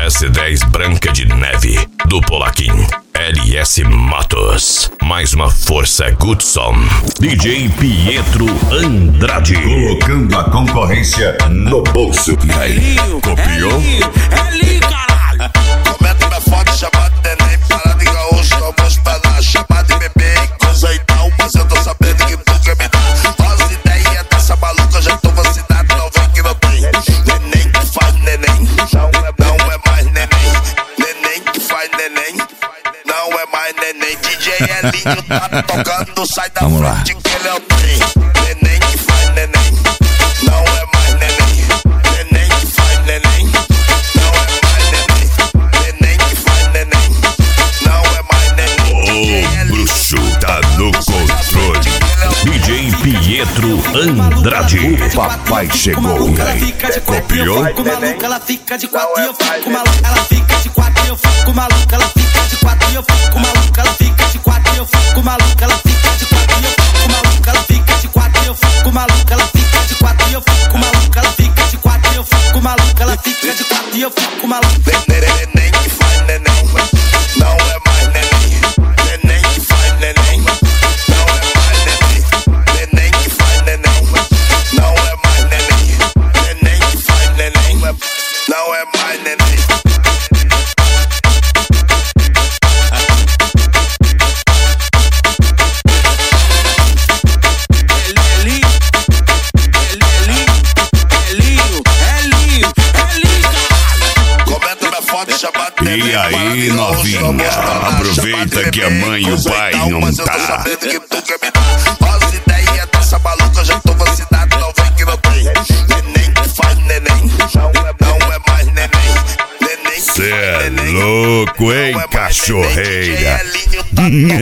S10 Branca de Neve, do Polaquim. LS Matos, mais uma força Goodson. DJ Pietro Andrade, colocando a concorrência no bolso. E aí, copiou? É ali, caralho. Comenta minha foto, chamada de neném, parada de gaúcho, almoço pra dar, chamada de bebê e coisa e tal, mas eu tô sabendo que tu quer me dar. As ideias dessa maluca, já tô vacinado, não vem que não tem. Neném que faz neném, não é mais neném. Neném que faz neném, não é mais neném. DJ Elinho tá tocando, sai da frente que ele é o trem. Neném que faz neném, não é mais neném. Neném que faz neném, não é mais neném. Neném que faz neném, não é mais neném. O bruxo tá no controle. DJ Pietro Andrade, O papai chegou. E aí, copiou? Fico maluca, ela fica de quatro e eu fico maluca. Ela fica de quatro e eu fico maluca. Ela fica de quatro e eu fico maluca. Ela fica de quatro e eu fico maluca. Ela fica de quatro e eu fico maluca. Ela fica de quatro e eu fico maluca. Ela fica de quatro e eu fico maluca. Ela fica de quatro e eu fico maluca. Ela fica de quatro e eu fico maluca. Neném que faz neném, não é mais neném. Neném que faz neném, não é mais neném. Neném que faz neném, não é mais neném. Neném que faz neném, não é mais neném. E aí, novinha, aproveita que a mãe e o pai não tá. As ideias dessa maluca, já tô vacinado, não vem que não tem. Neném que faz neném, não é mais neném. Neném que Cê faz é neném, louco, hein, não é mais cachorreira? neném.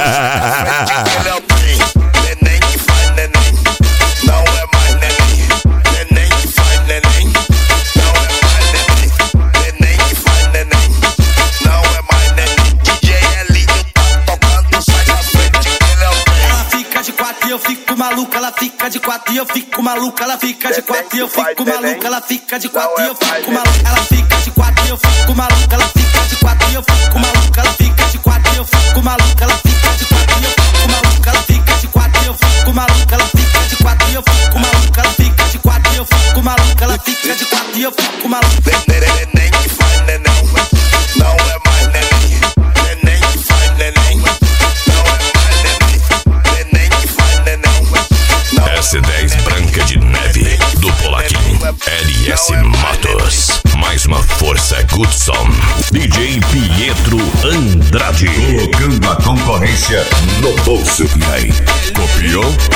Neném que faz neném, não é mais neném. Neném que faz neném, não é mais neném. Neném que faz neném, não é mais neném. DJ Elinho tá tocando, sai da frente que ele é o trem. Ela fica de quatro e eu fico maluca. Ela fica de quatro e eu fico maluca. Ela fica de quatro e eu fico maluca. Ela fica de quatro e eu fico maluca. Ela fica de quatro e eu fico maluca. Ela fica de quatro e eu fico maluca. Ela fica de quatro e eu fico maluca. Ela fica de quatro e eu fico maluca. Ela fica de quatro e eu fico maluca. Ela fica de quatro e eu fico maluca. Ela fica de quatro e eu fico maluca. Ela fica de quatro e eu fico maluca. Neném que faz neném, não é mais neném. Neném que faz neném, não é mais neném. Neném que faz neném, não é S10 Branca de Neve, do Polaquim. LS Matos, mais uma força Goodson. DJ Pietro Andrade, Colocando a concorrência no bolso. E aí, copiou?